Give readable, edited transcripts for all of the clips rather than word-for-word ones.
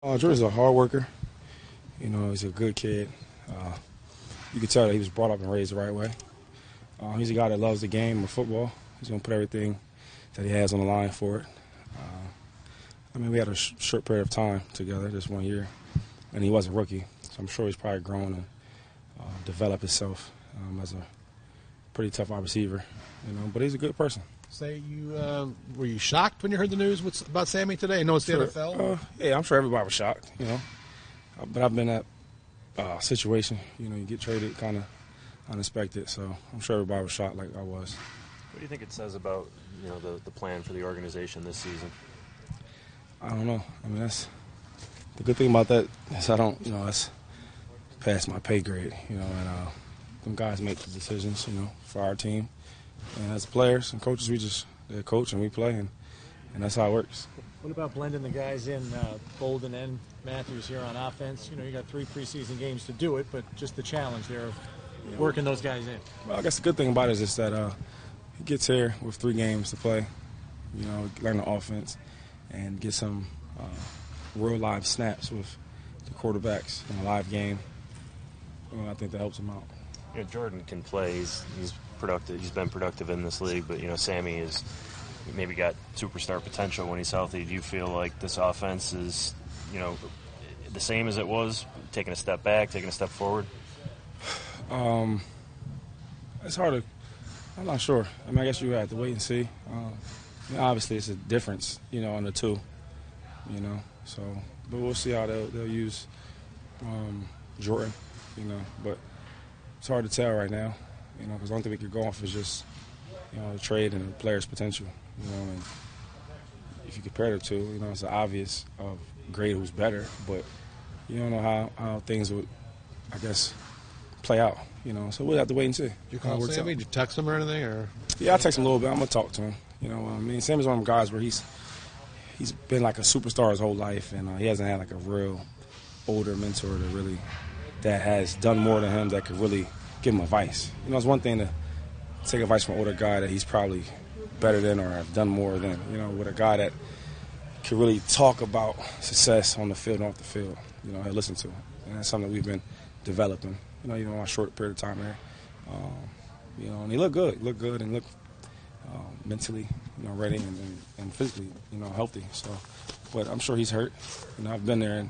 Jordan's a hard worker. You know, he's a good kid. You can tell that he was brought up and raised the right way. He's a guy that loves the game of football. He's going to put everything that he has on the line for it. We had a short period of time together, just 1 year, and he was a rookie. So I'm sure he's probably grown and developed himself as a pretty tough wide receiver. But he's a good person. Were you shocked when you heard the news about Sammy today? I know it's the NFL. Yeah, I'm sure everybody was shocked. But I've been in that situation. You get traded kind of unexpected, so I'm sure everybody was shocked like I was. What do you think it says about the plan for the organization this season? I don't know. That's the good thing about that is I don't. That's past my pay grade. And them guys make the decisions. For our team. And as players and coaches, they coach and we play, and that's how it works. What about blending the guys in, Bolden and Matthews here on offense? You got 3 preseason games to do it, but just the challenge there of working those guys in. Well, I guess the good thing about it is just that he gets here with 3 games to play, learn the offense, and get some real live snaps with the quarterbacks in a live game. I think that helps him out. Jordan can play. He's productive. He's been productive in this league, but Sammy is maybe got superstar potential when he's healthy. Do you feel like this offense is the same as it was, taking a step back, taking a step forward? It's hard to. I'm not sure. I guess you have to wait and see. Obviously, it's a difference, on the two. So, but we'll see how they'll use Jordan. But it's hard to tell right now. Because the only thing we could go off is just, the trade and the player's potential. And if you compare the two, it's obvious of grade who's better, but you don't know how things would, I guess, play out. So we'll have to wait and see. Did you call Sammy? Did you text him or anything? Or yeah, I text him a little bit. I'm gonna talk to him. Sammy's one of them guys where he's been like a superstar his whole life, and he hasn't had like a real older mentor that has done more than him that could really give him advice. It's one thing to take advice from an older guy that he's probably better than or have done more than, with a guy that can really talk about success on the field and off the field, he'll listen to. And that's something that we've been developing, even on a short period of time there. And he looked good and looked mentally, ready and physically, healthy. So, but I'm sure he's hurt. I've been there and,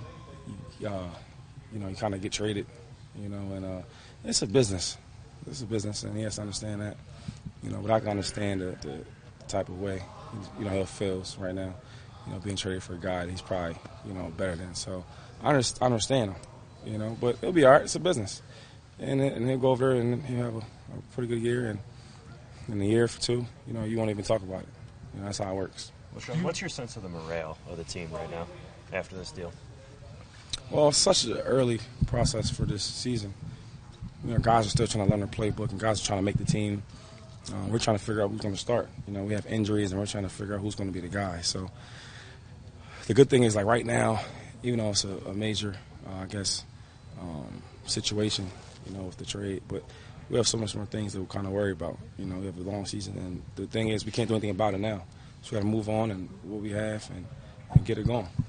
you kind of get traded, and it's a business. It's a business, and he has to understand that. But I can understand the type of way, he feels right now, being traded for a guy that he's probably, better than. So I understand him, but it'll be all right. It's a business. And he'll go over there and he'll have a pretty good year. And in a year or 2, you won't even talk about it. That's how it works. What's your sense of the morale of the team right now after this deal? Well, it's such an early process for this season. Guys are still trying to learn their playbook, and guys are trying to make the team. We're trying to figure out who's going to start. We have injuries, and we're trying to figure out who's going to be the guy. So the good thing is, like right now, even though it's a major, situation, with the trade, but we have so much more things that we're kind of worried about. We have a long season, and the thing is, we can't do anything about it now. So we got to move on and what we have and get it going.